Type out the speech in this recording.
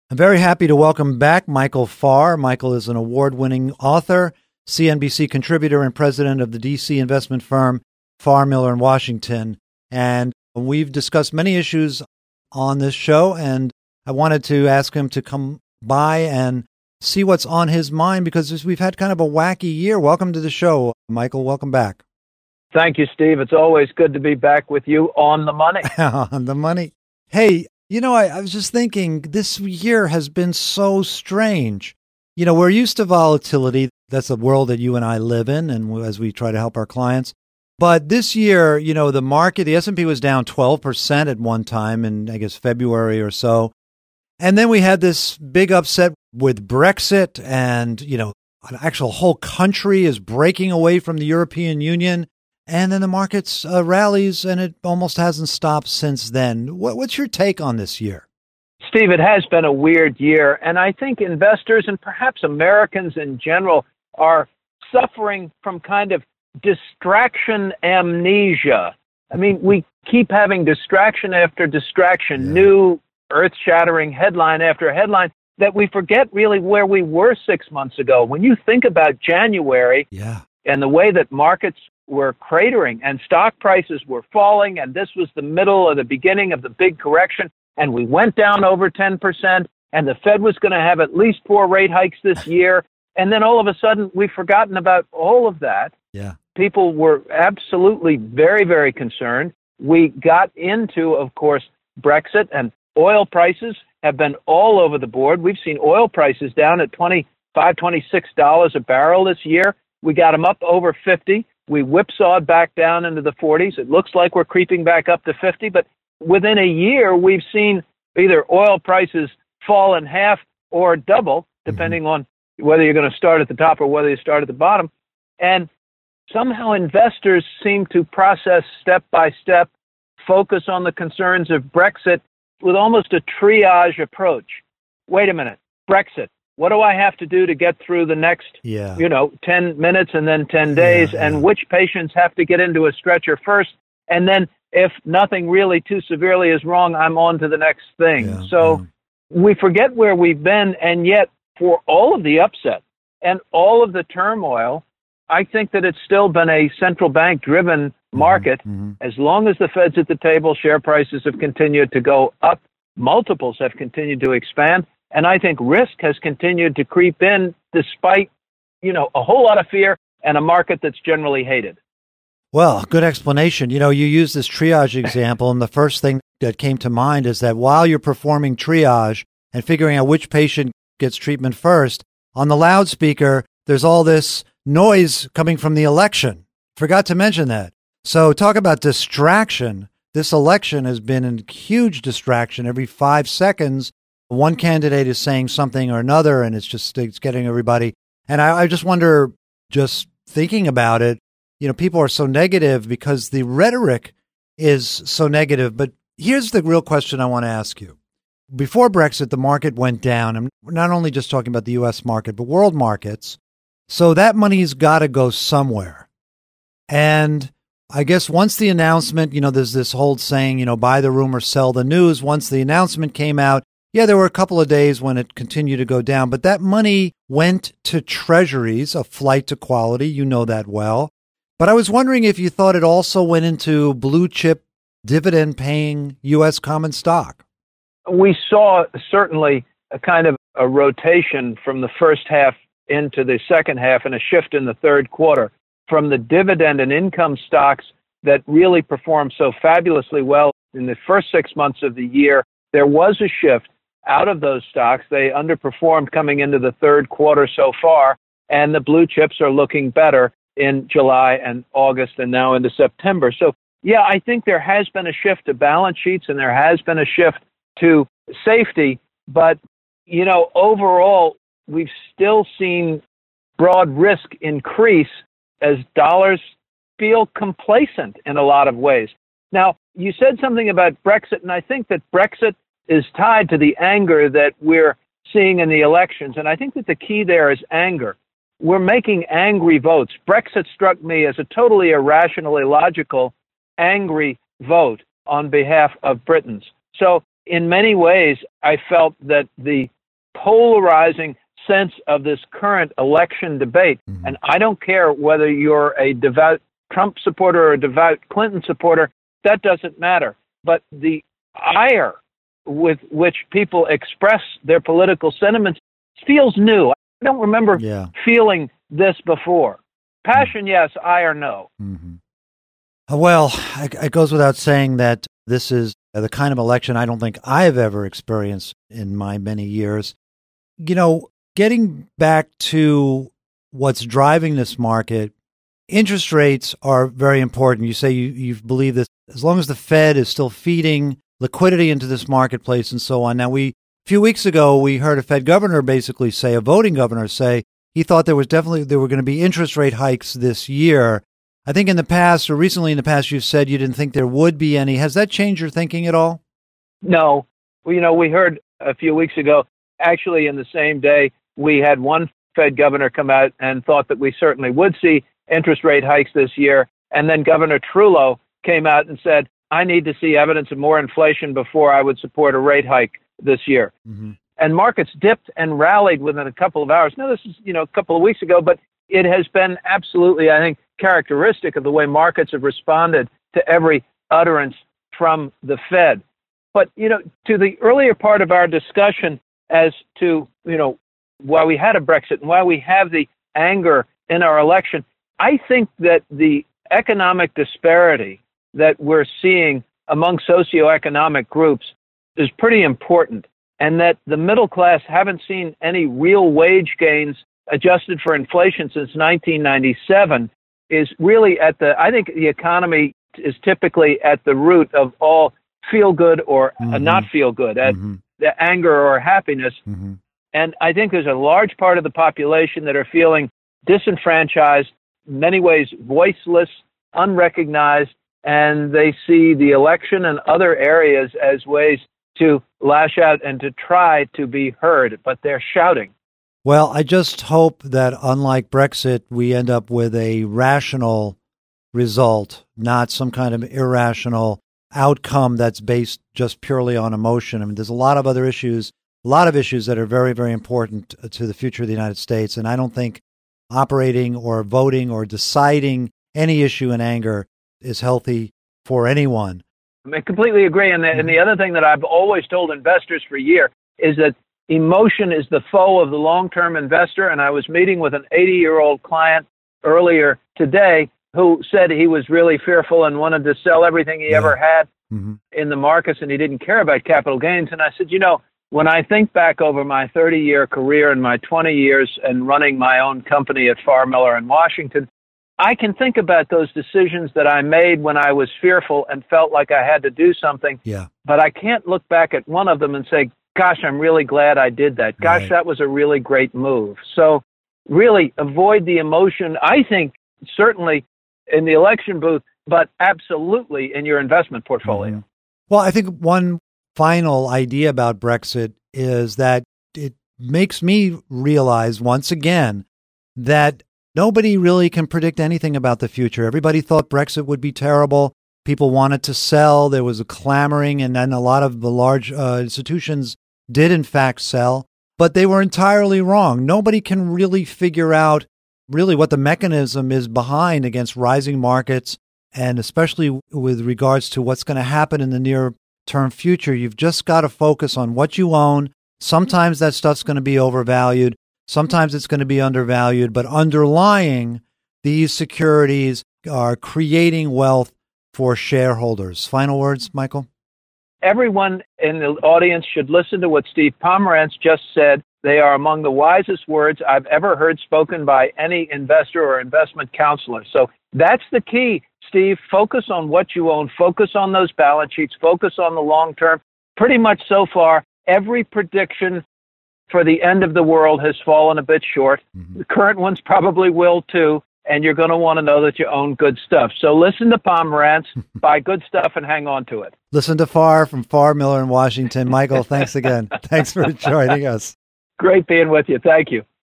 I'm very happy to welcome back Michael Farr. Michael is an award-winning author, CNBC contributor, and president of the D.C. investment firm Farr, Miller & Washington. And we've discussed many issues on this show, and I wanted to ask him to come by and see what's on his mind because we've had kind of a wacky year. Welcome to the show, Michael. Welcome back. Thank you, Steve. It's always good to be back with you on the money. On the money. Hey, I was just thinking this year has been so strange. We're used to volatility. That's the world that you and I live in, and as we try to help our clients. But this year, the market, the S&P was down 12% at one time in, I guess, February or so. And then we had this big upset with Brexit, and, an actual whole country is breaking away from the European Union. And then the markets rallies, and it almost hasn't stopped since then. What's your take on this year? Steve, it has been a weird year, and I think investors and perhaps Americans in general are suffering from kind of distraction amnesia. I mean, we keep having distraction after distraction, new earth-shattering headline after headline, that we forget really where we were 6 months ago. When you think about January and the way that markets were cratering and stock prices were falling, and this was the middle or the beginning of the big correction, and we went down over 10%, and the Fed was going to have at least 4 rate hikes this year, and then all of a sudden we've forgotten about all of that. People were absolutely very, very concerned. We got into, of course, Brexit, and oil prices have been all over the board. We've seen oil prices down at $25, $26 a barrel this year. We got them up over 50. We whipsawed back down into the 40s. It looks like we're creeping back up to 50, but within a year, we've seen either oil prices fall in half or double, depending on whether you're going to start at the top or whether you start at the bottom. And somehow investors seem to process step by step, focus on the concerns of Brexit with almost a triage approach. Wait a minute, Brexit. What do I have to do to get through the next, 10 minutes and then 10 days? And which patients have to get into a stretcher first? And then if nothing really too severely is wrong, I'm on to the next thing. We forget where we've been. And yet for all of the upset and all of the turmoil, I think that it's still been a central bank driven market. As long as the Fed's at the table, share prices have continued to go up. Multiples have continued to expand. And I think risk has continued to creep in despite, a whole lot of fear and a market that's generally hated. Well, good explanation. You use this triage example, and the first thing that came to mind is that while you're performing triage and figuring out which patient gets treatment first, on the loudspeaker, there's all this noise coming from the election. Forgot to mention that. So talk about distraction. This election has been a huge distraction. Every 5 seconds, one candidate is saying something or another, and it's getting everybody. And I just wonder, just thinking about it, people are so negative because the rhetoric is so negative. But here's the real question I want to ask you. Before Brexit, the market went down. And we're not only just talking about the U.S. market, but world markets. So that money's got to go somewhere. And I guess once the announcement, there's this whole saying, buy the rumor, sell the news. Once the announcement came out, there were a couple of days when it continued to go down, but that money went to treasuries, a flight to quality. You know that well. But I was wondering if you thought it also went into blue chip dividend paying U.S. common stock. We saw certainly a kind of a rotation from the first half into the second half and a shift in the third quarter from the dividend and income stocks that really performed so fabulously well in the first 6 months of the year. There was a shift out of those stocks. They underperformed coming into the third quarter so far, and the blue chips are looking better in July and August and now into September. So, I think there has been a shift to balance sheets and there has been a shift to safety. But, overall, we've still seen broad risk increase as dollars feel complacent in a lot of ways. Now, you said something about Brexit, and I think that Brexit is tied to the anger that we're seeing in the elections. And I think that the key there is anger. We're making angry votes. Brexit struck me as a totally irrational, illogical, angry vote on behalf of Britons. So in many ways, I felt that the polarizing sense of this current election debate. Mm-hmm. And I don't care whether you're a devout Trump supporter or a devout Clinton supporter, that doesn't matter. But the ire with which people express their political sentiments feels new. I don't remember feeling this before. Passion, yes. Ire, no. Mm-hmm. Well, it goes without saying that this is the kind of election I don't think I've ever experienced in my many years. You know, getting back to what's driving this market, interest rates are very important. You say you believe that as long as the Fed is still feeding liquidity into this marketplace and so on. Now, a few weeks ago, we heard a Fed governor basically say, a voting governor say, he thought there were going to be interest rate hikes this year. I think in the past, or recently in the past, you've said you didn't think there would be any. Has that changed your thinking at all? No. Well, we heard a few weeks ago, actually in the same day, we had one Fed governor come out and thought that we certainly would see interest rate hikes this year. And then Governor Trullo came out and said, I need to see evidence of more inflation before I would support a rate hike this year. Mm-hmm. And markets dipped and rallied within a couple of hours. Now, this is, a couple of weeks ago, but it has been absolutely, I think, characteristic of the way markets have responded to every utterance from the Fed. But, to the earlier part of our discussion as to, why we had a Brexit and why we have the anger in our election, I think that the economic disparity that we're seeing among socioeconomic groups is pretty important, and that the middle class haven't seen any real wage gains adjusted for inflation since 1997 is really I think the economy is typically at the root of all feel good or not feel good, at the anger or happiness. Mm-hmm. And I think there's a large part of the population that are feeling disenfranchised, in many ways voiceless, unrecognized, and they see the election and other areas as ways to lash out and to try to be heard, but they're shouting. Well, I just hope that unlike Brexit, we end up with a rational result, not some kind of irrational outcome that's based just purely on emotion. I mean, there's a lot of issues that are very, very important to the future of the United States. And I don't think operating or voting or deciding any issue in anger is healthy for anyone. I completely agree. And the other thing that I've always told investors for years is that emotion is the foe of the long-term investor. And I was meeting with an 80-year-old client earlier today who said he was really fearful and wanted to sell everything he ever had in the markets, and he didn't care about capital gains. And I said, when I think back over my 30-year career and my 20 years and running my own company at Farr Miller in Washington, I can think about those decisions that I made when I was fearful and felt like I had to do something. Yeah. But I can't look back at one of them and say, gosh, I'm really glad I did that. Gosh, right. That was a really great move. So really avoid the emotion, I think, certainly in the election booth, but absolutely in your investment portfolio. Mm-hmm. Well, I think one final idea about Brexit is that it makes me realize once again that nobody really can predict anything about the future. Everybody thought Brexit would be terrible. People wanted to sell. There was a clamoring, and then a lot of the large institutions did in fact sell, but they were entirely wrong. Nobody can really figure out really what the mechanism is behind against rising markets, and especially with regards to what's going to happen in the near-term future. You've just got to focus on what you own. Sometimes that stuff's going to be overvalued. Sometimes it's going to be undervalued, but underlying these securities are creating wealth for shareholders. Final words, Michael? Everyone in the audience should listen to what Steve Pomerantz just said. They are among the wisest words I've ever heard spoken by any investor or investment counselor. So that's the key, Steve. Focus on what you own. Focus on those balance sheets. Focus on the long term. Pretty much so far, every prediction for the end of the world has fallen a bit short. Mm-hmm. The current ones probably will too. And you're going to want to know that you own good stuff. So listen to Pomerantz, buy good stuff, and hang on to it. Listen to Farr from Farr Miller in Washington. Michael, thanks again. Thanks for joining us. Great being with you. Thank you.